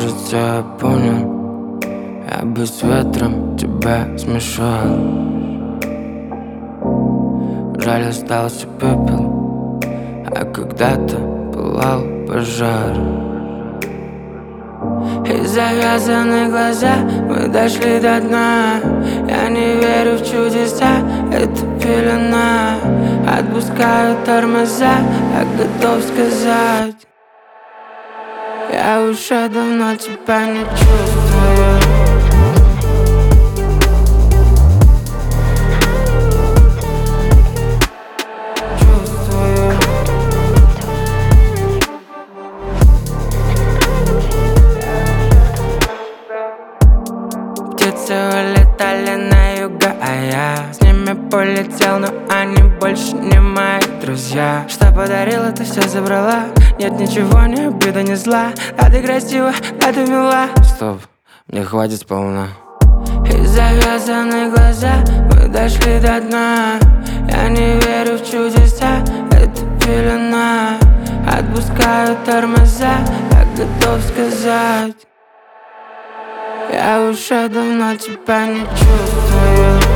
Кажется, я понял, я бы с ветром тебя смешал. Жаль, остался пепел, а когда-то пылал пожар. И завязаны глаза, мы дошли до дна. Я не верю в чудеса, это пелена. Отпускаю тормоза, я готов сказать: я уже давно тебя не чувствую. Птицы улетали на юга, а я с ними полетел, но они больше не мои друзья. Что подарил, это все забрала. Нет ничего, ни обида, ни зла. А ты красива, а ты мила. Стоп, мне хватит сполна. И завязаны глаза, мы дошли до дна. Я не верю в чудеса, это пелена. Отпускаю тормоза, я готов сказать: я уже давно тебя не чувствую.